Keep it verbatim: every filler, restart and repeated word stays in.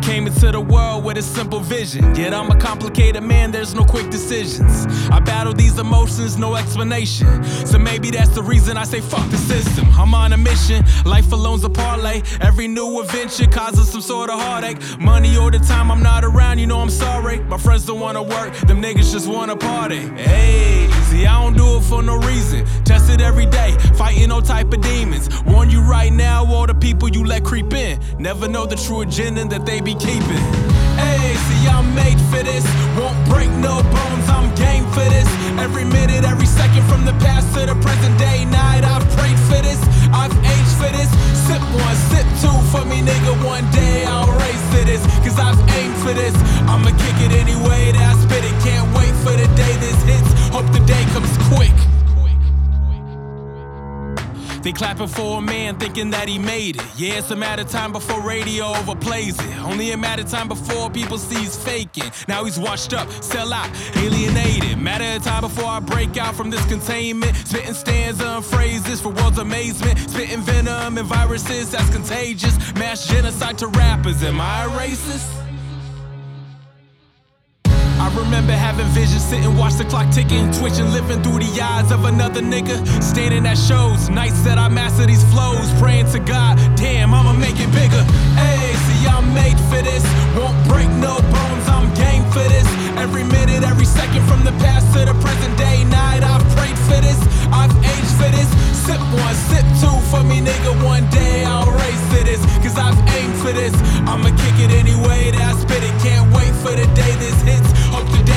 came into the world with a simple vision, yet I'm a complicated man, there's no quick decisions. I battle these emotions, no explanation. So maybe that's the reason I say fuck the system. I'm on a mission, life alone's a parlay. Every new adventure causes some sort of heartache. Money all the time, I'm not around, you know I'm sorry. My friends don't wanna work, them niggas just wanna party. Hey, see I don't do it for no reason. Test it every day, fighting all type of demons. Warn you right now, all the people you let creep in. Never know the true agenda that they be keeping. Hey, see I'm made for this, won't break no bones, I'm game for this. Every minute, every second, from the past to the present day night, I've prayed for this, I've aged for this. Sip one, sip two for me, nigga, one day I'll race to this. Cause I've aimed for this, I'ma kick it anyway that I spit it. Can't wait for the day this hits, hope the day comes quick. They clapping for a man thinking that he made it. Yeah, it's a matter of time before radio overplays it. Only a matter of time before people see he's faking. Now he's washed up, sell out, alienated. Matter of time before I break out from this containment. Spitting stanza and phrases for world's amazement. Spitting venom and viruses that's contagious. Mass genocide to rappers, am I a racist? I remember having visions, sitting, watch the clock ticking, twitching, living through the eyes of another nigga. Standing at shows, nights that I master these flows, praying to God, damn, I'ma make it bigger. Hey, see I'm made for this, won't break no bones, I'm game for this. Every minute, every second, from the past to the present day night, I've prayed for this, I've aged for this. Sip one, sip two for me, nigga, one day I'll race to this. Cause I've aimed for this, I'ma kick it anyway that I spit it. Can't wait for the day this hits, hope the day